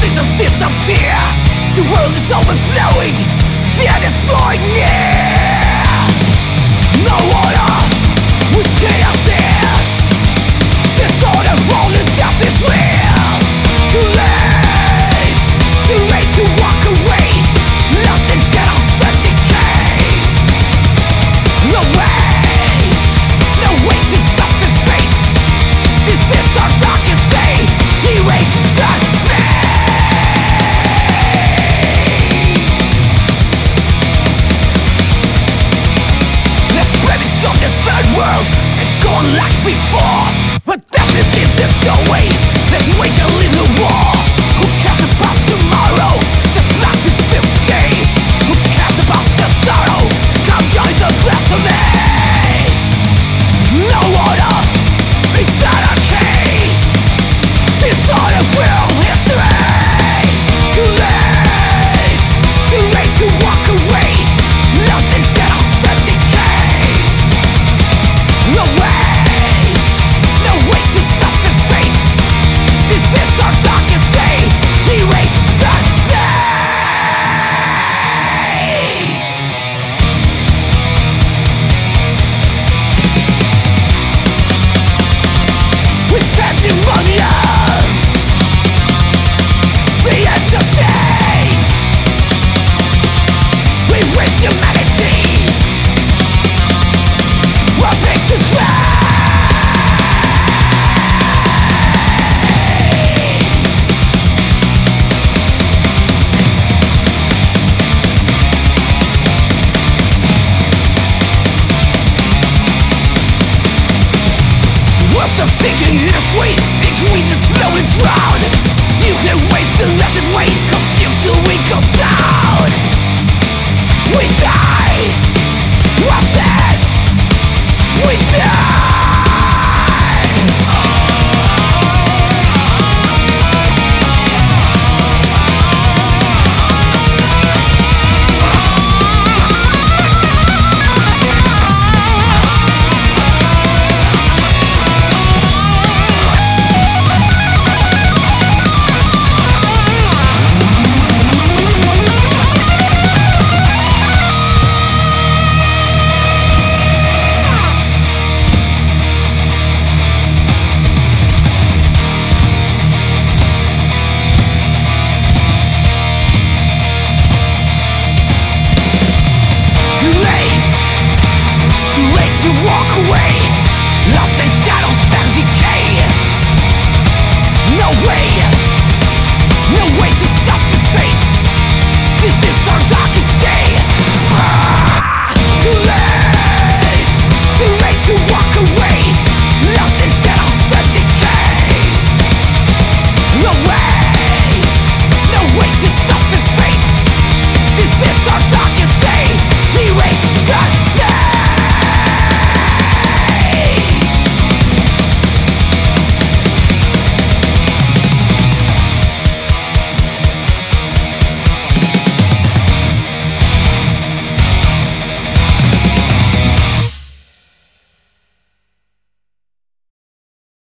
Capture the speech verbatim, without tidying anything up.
visions disappear. The world is overflowing, they're destroying it. No order, with chaos here. Disorder, only death is real. Too late, too late to walk away. Lost in shadows and decay. No way, no way to stop this fate. This is our darkest day. Erase the fate. Let's spread it on the third world and go on like before. But death is in the doorway. Let's wage a little war. Who cares about tomorrow? Just like to spill today. Who cares about the sorrow? Come join the blasphemy. No order, it's anarchy. Disorder will history. Too late, too late to walk away. Lost in shadows and decay. No way, no way to stop this fate. This is our darkest day. Erase the fate. With pandemonium, the end of days. We raise humanity. We're big to slay. What's the thinking in the sweet? Ingredients slowly drown. You can waste and let it wait. Consume till we go down. We die. What's that? We die.